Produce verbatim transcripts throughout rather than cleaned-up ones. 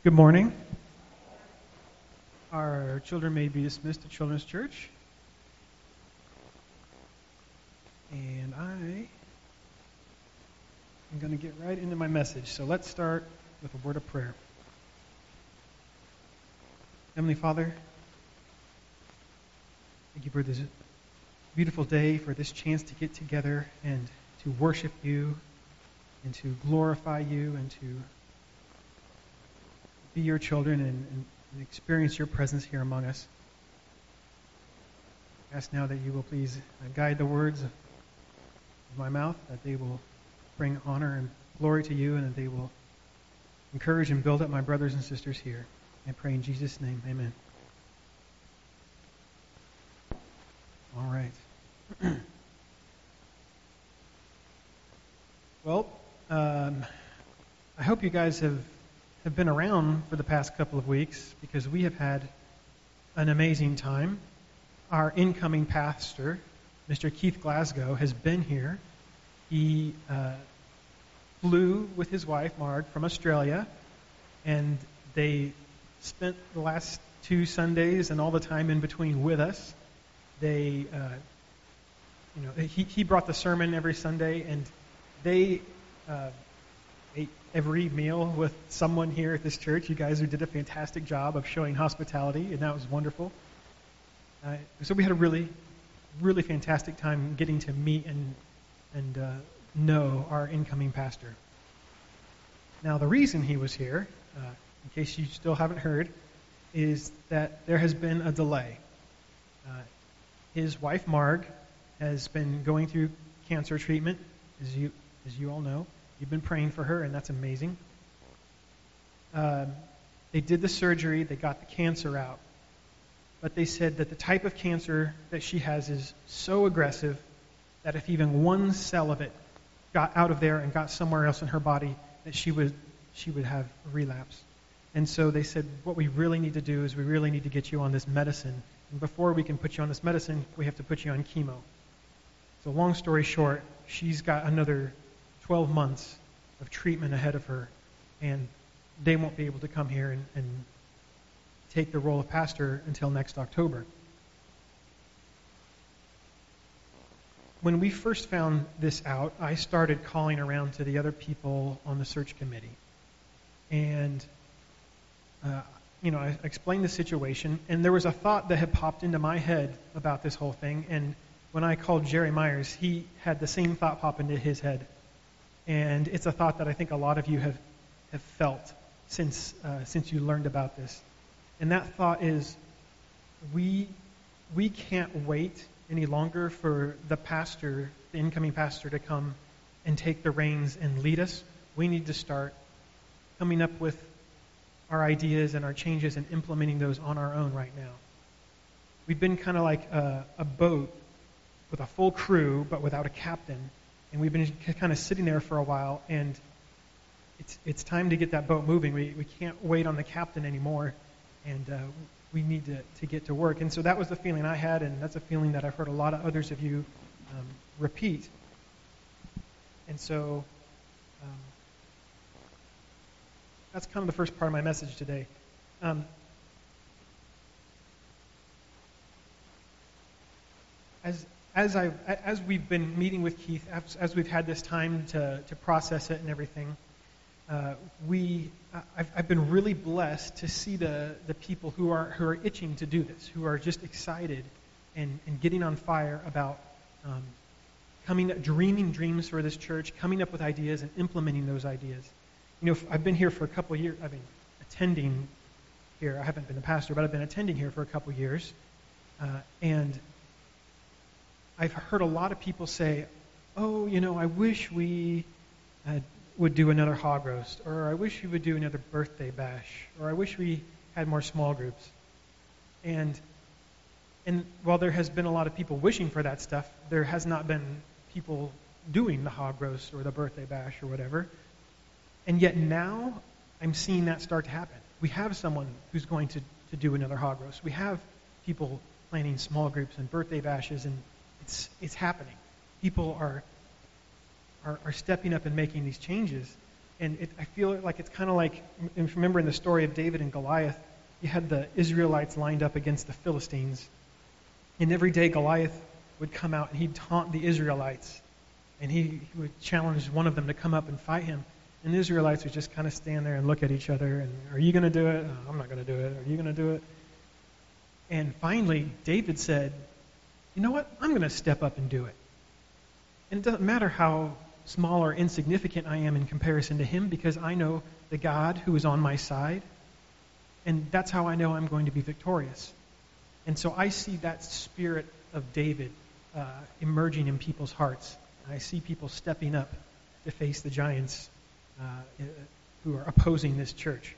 Good morning. Our children may be dismissed to Children's Church. And I am going to get right into my message. So let's start with a word of prayer. Heavenly Father, thank you for this beautiful day, for this chance to get together and to worship you and to glorify you and to be your children and, and, and experience your presence here among us. I ask now that you will please guide the words of my mouth, that they will bring honor and glory to you, and that they will encourage and build up my brothers and sisters here. I pray in Jesus' name, amen. All right. Well, um, I hope you guys have have been around for the past couple of weeks, because we have had an amazing time. Our incoming pastor, Mister Keith Glasgow, has been here. He uh, flew with his wife, Marg, from Australia, and they spent the last two Sundays and all the time in between with us. They, uh, you know, he, he brought the sermon every Sunday, and they uh, ate every meal with someone here at this church. You guys did a fantastic job of showing hospitality, and that was wonderful. Uh, so we had a really, really fantastic time getting to meet and and uh, know our incoming pastor. Now, the reason he was here, uh, in case you still haven't heard, is that there has been a delay. Uh, his wife, Marg, has been going through cancer treatment, as you as you all know. You've been praying for her, and that's amazing. Um, they did the surgery. They got the cancer out. But they said that the type of cancer that she has is so aggressive that if even one cell of it got out of there and got somewhere else in her body, that she would she would have a relapse. And so they said, what we really need to do is we really need to get you on this medicine. And before we can put you on this medicine, we have to put you on chemo. So long story short, she's got another twelve months of treatment ahead of her, and they won't be able to come here and, and take the role of pastor until next October. When we first found this out, I started calling around to the other people on the search committee. And, uh, you know, I explained the situation, and there was a thought that had popped into my head about this whole thing, and when I called Jerry Myers, he had the same thought pop into his head. And it's a thought that I think a lot of you have, have felt since uh, since you learned about this. And that thought is, we we can't wait any longer for the pastor, the incoming pastor, to come and take the reins and lead us. We need to start coming up with our ideas and our changes and implementing those on our own right now. We've been kind of like a, a boat with a full crew, but without a captain. And we've been kind of sitting there for a while, and it's it's time to get that boat moving. We we can't wait on the captain anymore, and uh, we need to, to get to work. And so that was the feeling I had, and that's a feeling that I've heard a lot of others of you um, repeat. And so um, that's kind of the first part of my message today. Um, as As I as we've been meeting with Keith, as, as we've had this time to, to process it and everything, uh, we I've, I've been really blessed to see the, the people who are who are itching to do this, who are just excited and, and getting on fire about um, coming dreaming dreams for this church, coming up with ideas and implementing those ideas. You know, I've been here for a couple of years. I've been attending here. I haven't been the pastor, but I've been attending here for a couple of years, uh, and I've heard a lot of people say, oh, you know, I wish we uh, would do another hog roast, or I wish we would do another birthday bash, or I wish we had more small groups. And and while there has been a lot of people wishing for that stuff, there has not been people doing the hog roast or the birthday bash or whatever. And yet now I'm seeing that start to happen. We have someone who's going to, to do another hog roast. We have people planning small groups and birthday bashes, and It's it's happening. People are, are are stepping up and making these changes. And it, I feel like it's kind of like, remember in the story of David and Goliath, you had the Israelites lined up against the Philistines. And every day Goliath would come out and he'd taunt the Israelites. And he, he would challenge one of them to come up and fight him. And the Israelites would just kind of stand there and look at each other. And, are you going to do it? Oh, I'm not going to do it. Are you going to do it? And finally, David said, you know what? I'm going to step up and do it. And it doesn't matter how small or insignificant I am in comparison to him, because I know the God who is on my side. And that's how I know I'm going to be victorious. And so I see that spirit of David uh, emerging in people's hearts. I see people stepping up to face the giants uh, who are opposing this church.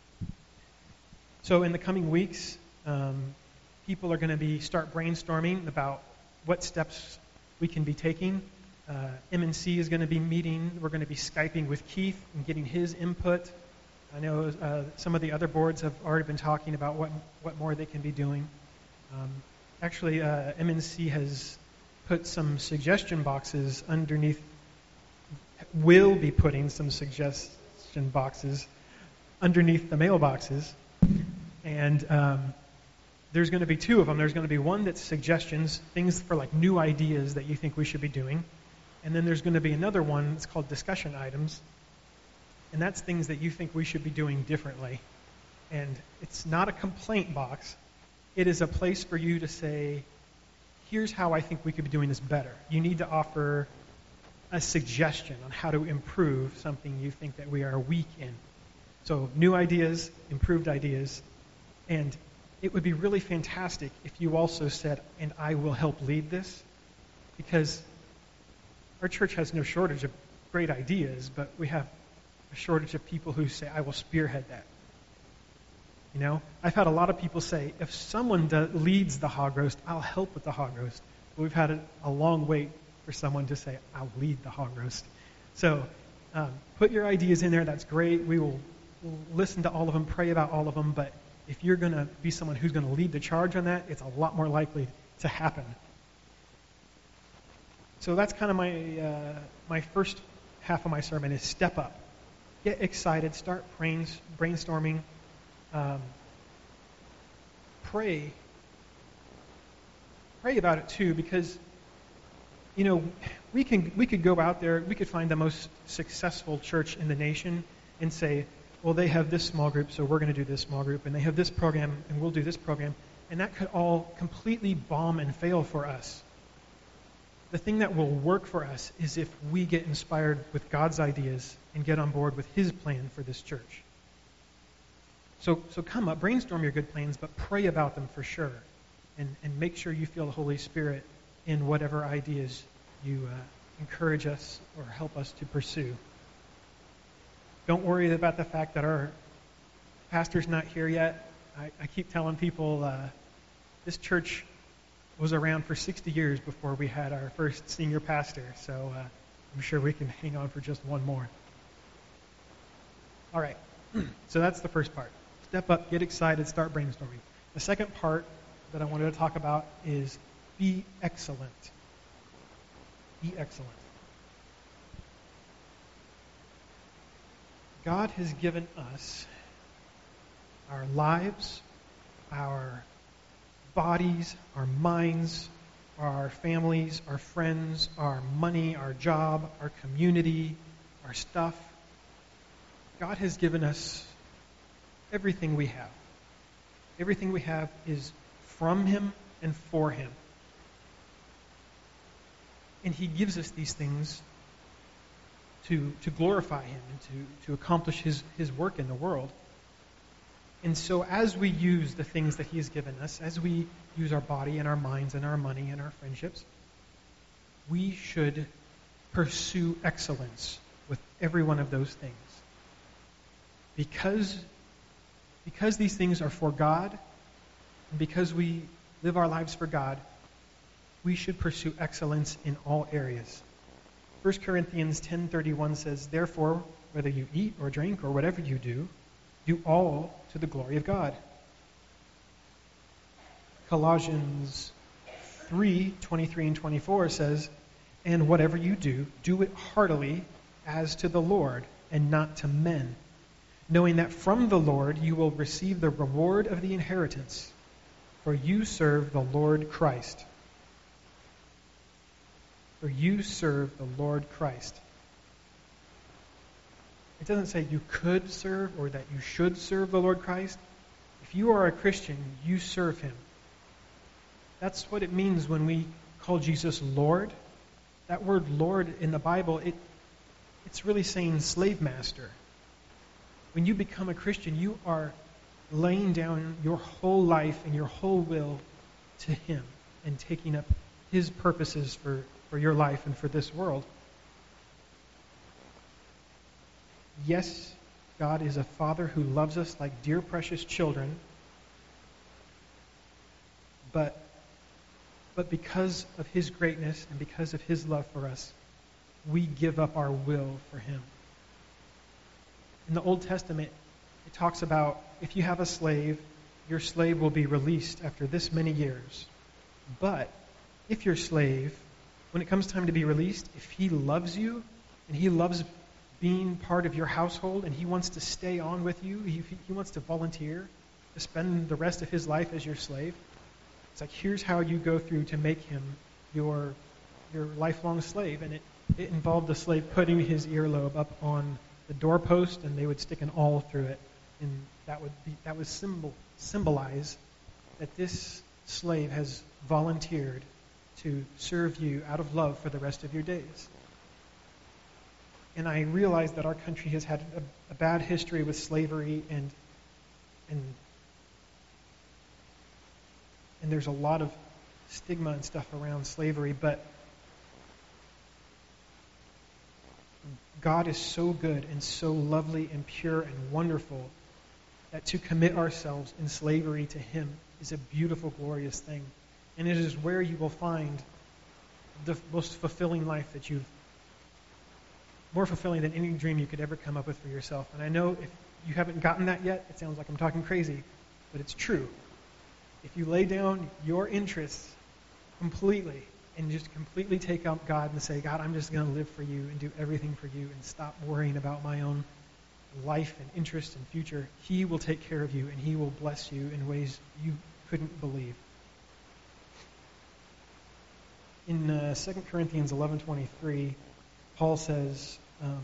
So in the coming weeks, um, people are going to be start brainstorming about what steps we can be taking. Uh, M N C is going to be meeting. We're going to be Skyping with Keith and getting his input. I know uh, some of the other boards have already been talking about what what more they can be doing. Um, actually, uh, M N C has put some suggestion boxes underneath, will be putting some suggestion boxes underneath the mailboxes. And um, there's going to be two of them. There's going to be one that's suggestions, things for like new ideas that you think we should be doing. And then there's going to be another one that's called discussion items. And that's things that you think we should be doing differently. And it's not a complaint box. It is a place for you to say, here's how I think we could be doing this better. You need to offer a suggestion on how to improve something you think that we are weak in. So new ideas, improved ideas. And it would be really fantastic if you also said, and I will help lead this. Because our church has no shortage of great ideas, but we have a shortage of people who say, I will spearhead that. You know, I've had a lot of people say, if someone do, leads the hog roast, I'll help with the hog roast. But we've had a, a long wait for someone to say, I'll lead the hog roast. So um, put your ideas in there. That's great. We will we'll listen to all of them, pray about all of them. But if you're going to be someone who's going to lead the charge on that, it's a lot more likely to happen. So that's kind of my uh, my first half of my sermon is step up. Get excited. Start brain, brainstorming. Um, pray. Pray about it too, because you know we can we could go out there, we could find the most successful church in the nation and say, well, they have this small group, so we're going to do this small group, and they have this program, and we'll do this program, and that could all completely bomb and fail for us. The thing that will work for us is if we get inspired with God's ideas and get on board with His plan for this church. So so come up, brainstorm your good plans, but pray about them for sure. And, and make sure you feel the Holy Spirit in whatever ideas you uh, encourage us or help us to pursue. Don't worry about the fact that our pastor's not here yet. I, I keep telling people uh, this church was around for sixty years before we had our first senior pastor, so uh, I'm sure we can hang on for just one more. All right, so that's the first part. Step up, get excited, start brainstorming. The second part that I wanted to talk about is be excellent. Be excellent. God has given us our lives, our bodies, our minds, our families, our friends, our money, our job, our community, our stuff. God has given us everything we have. Everything we have is from Him and for Him. And He gives us these things to, to glorify Him and to, to accomplish His, His work in the world. And so as we use the things that He has given us, as we use our body and our minds and our money and our friendships, we should pursue excellence with every one of those things. Because, because these things are for God, and because we live our lives for God, we should pursue excellence in all areas. First Corinthians ten thirty-one says, therefore, whether you eat or drink or whatever you do, do all to the glory of God. Colossians three twenty-three and twenty-four says, and whatever you do, do it heartily as to the Lord and not to men, knowing that from the Lord you will receive the reward of the inheritance, for you serve the Lord Christ. For you serve the Lord Christ. It doesn't say you could serve or that you should serve the Lord Christ. If you are a Christian, you serve him. That's what it means when we call Jesus Lord. That word Lord in the Bible, it it's really saying slave master. When you become a Christian, you are laying down your whole life and your whole will to him and taking up his purposes for, for your life and for this world. Yes, God is a Father who loves us like dear precious children, but but because of his greatness and because of his love for us, we give up our will for him. In the Old Testament, it talks about if you have a slave, your slave will be released after this many years. But if your slave, when it comes time to be released, if he loves you and he loves being part of your household and he wants to stay on with you, he, he wants to volunteer to spend the rest of his life as your slave, it's like, here's how you go through to make him your your lifelong slave. And it, it involved the slave putting his earlobe up on the doorpost, and they would stick an awl through it. And that would be that would symbol symbolize that this slave has volunteered to serve you out of love for the rest of your days. And I realize that our country has had a, a bad history with slavery, and and and there's a lot of stigma and stuff around slavery, but God is so good and so lovely and pure and wonderful that to commit ourselves in slavery to him is a beautiful, glorious thing. And it is where you will find the most fulfilling life that you've, more fulfilling than any dream you could ever come up with for yourself. And I know if you haven't gotten that yet, it sounds like I'm talking crazy, but it's true. If you lay down your interests completely and just completely take up God and say, God, I'm just going to live for you and do everything for you and stop worrying about my own life and interest and future, he will take care of you and he will bless you in ways you couldn't believe. In uh, Second Corinthians eleven twenty-three, Paul says, um,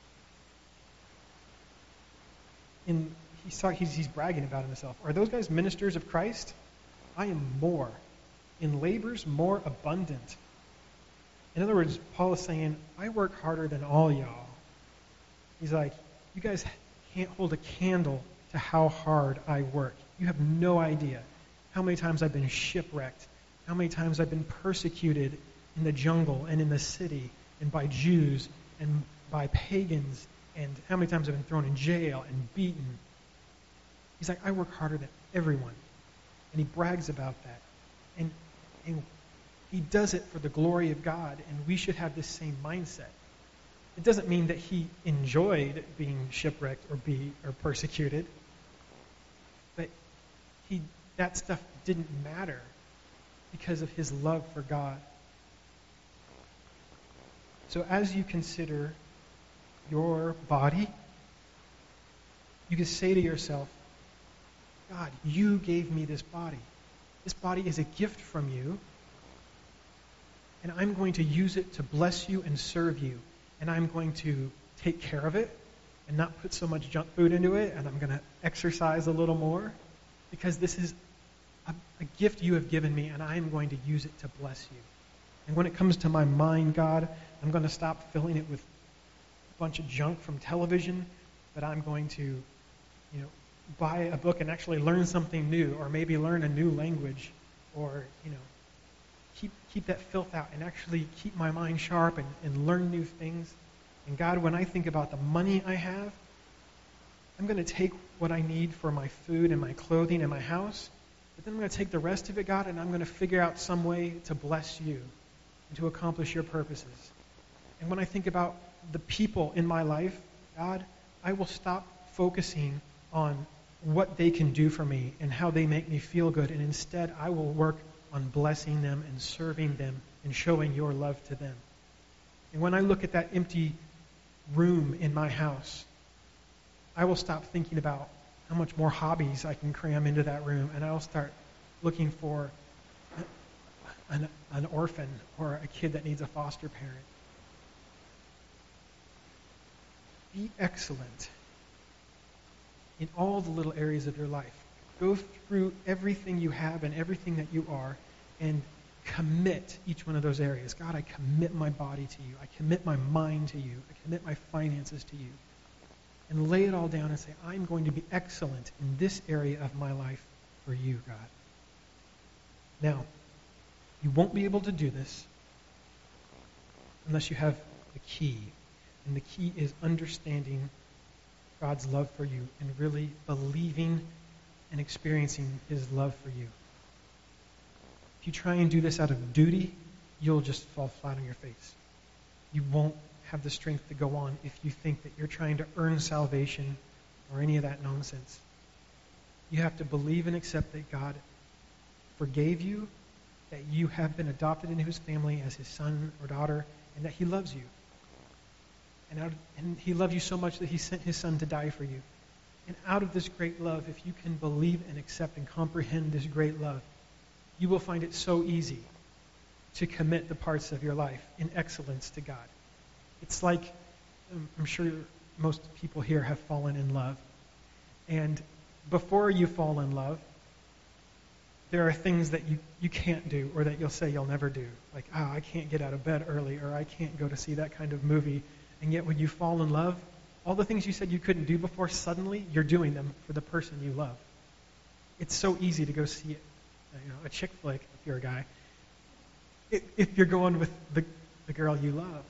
in he's, talk, he's, he's bragging about himself. Are those guys ministers of Christ? I am more. In labors more abundant. In other words, Paul is saying, I work harder than all y'all. He's like, you guys can't hold a candle to how hard I work. You have no idea how many times I've been shipwrecked, how many times I've been persecuted in the jungle and in the city and by Jews and by pagans, and how many times I've been thrown in jail and beaten. He's like, I work harder than everyone. And he brags about that. And, and he does it for the glory of God, and we should have this same mindset. It doesn't mean that he enjoyed being shipwrecked or be or persecuted, but he that stuff didn't matter because of his love for God. So as you consider your body, you can say to yourself, God, you gave me this body. This body is a gift from you, and I'm going to use it to bless you and serve you. And I'm going to take care of it and not put so much junk food into it, and I'm going to exercise a little more because this is a, a gift you have given me, and I am going to use it to bless you. And when it comes to my mind, God, I'm going to stop filling it with a bunch of junk from television, but I'm going to, you know, buy a book and actually learn something new, or maybe learn a new language, or, you know, keep keep that filth out and actually keep my mind sharp and, and learn new things. And God, when I think about the money I have, I'm going to take what I need for my food and my clothing and my house, but then I'm going to take the rest of it, God, and I'm going to figure out some way to bless you and to accomplish your purposes. And when I think about the people in my life, God, I will stop focusing on what they can do for me and how they make me feel good, and instead I will work on blessing them and serving them and showing your love to them. And when I look at that empty room in my house, I will stop thinking about how much more hobbies I can cram into that room, and I'll start looking for an, an orphan or a kid that needs a foster parent. Be excellent in all the little areas of your life. Go through everything you have and everything that you are and commit each one of those areas. God, I commit my body to you. I commit my mind to you. I commit my finances to you. And lay it all down and say, I'm going to be excellent in this area of my life for you, God. Now, you won't be able to do this unless you have the key. And the key is understanding God's love for you and really believing and experiencing his love for you. If you try and do this out of duty, you'll just fall flat on your face. You won't have the strength to go on if you think that you're trying to earn salvation or any of that nonsense. You have to believe and accept that God forgave you, that you have been adopted into his family as his son or daughter, and that he loves you. And, out of, and he loved you so much that he sent his son to die for you. And out of this great love, if you can believe and accept and comprehend this great love, you will find it so easy to commit the parts of your life in excellence to God. It's like, um, I'm sure most people here have fallen in love. And before you fall in love, there are things that you, you can't do or that you'll say you'll never do. Like, oh, I can't get out of bed early, or I can't go to see that kind of movie. And yet when you fall in love, all the things you said you couldn't do before, suddenly you're doing them for the person you love. It's so easy to go see it, you know, a chick flick if you're a guy, if, if you're going with the, the girl you love.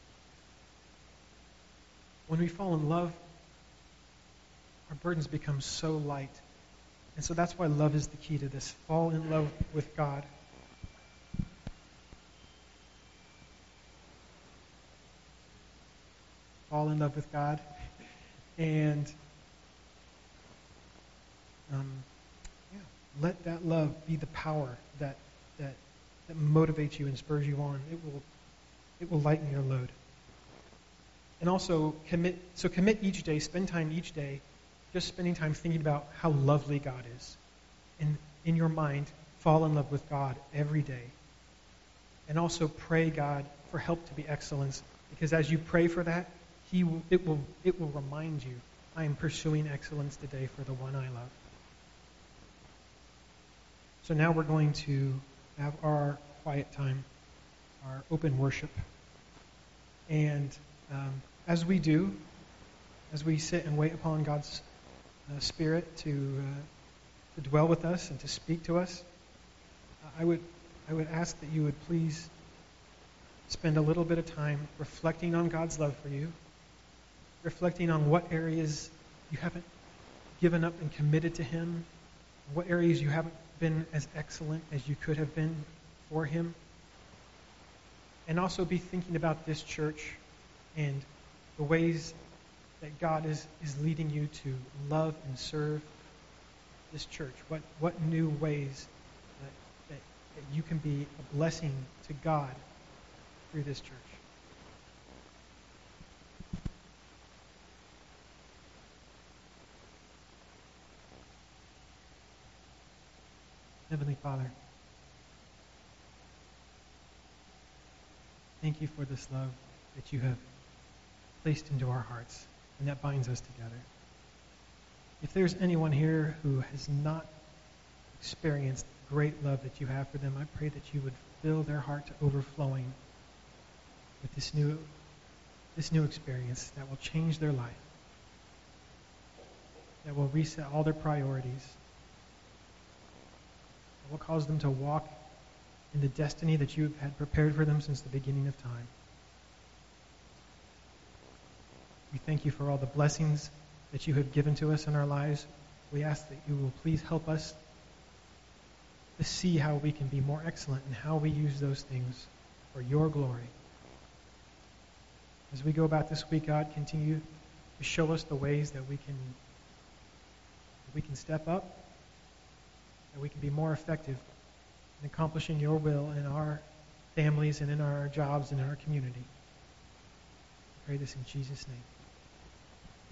When we fall in love, our burdens become so light. And so that's why love is the key to this. Fall in love with God. Fall in love with God. And um, yeah, let that love be the power that, that that motivates you and spurs you on. It will it will lighten your load. And also commit so commit each day, spend time each day just spending time thinking about how lovely God is. And in your mind, fall in love with God every day. And also pray God for help to be excellence, because as you pray for that, he will, it will it will remind you, I am pursuing excellence today for the one I love. So now we're going to have our quiet time, our open worship. And um, as we do, as we sit and wait upon God's uh, Spirit to uh, to dwell with us and to speak to us, I would I would ask that you would please spend a little bit of time reflecting on God's love for you, reflecting on what areas you haven't given up and committed to Him, what areas you haven't been as excellent as you could have been for Him, and also be thinking about this church and the ways that God is, is leading you to love and serve this church. What what new ways that, that, that you can be a blessing to God through this church. Heavenly Father, thank you for this love that you have placed into our hearts and that binds us together. If there's anyone here who has not experienced the great love that you have for them, I pray that you would fill their heart to overflowing with this new, this new experience that will change their life, that will reset all their priorities, that will cause them to walk in the destiny that you have had prepared for them since the beginning of time. We thank you for all the blessings that you have given to us in our lives. We ask that you will please help us to see how we can be more excellent and how we use those things for your glory. As we go about this week, God, continue to show us the ways that we can, that we can step up, that we can be more effective in accomplishing your will in our families and in our jobs and in our community. pray this in Jesus' name.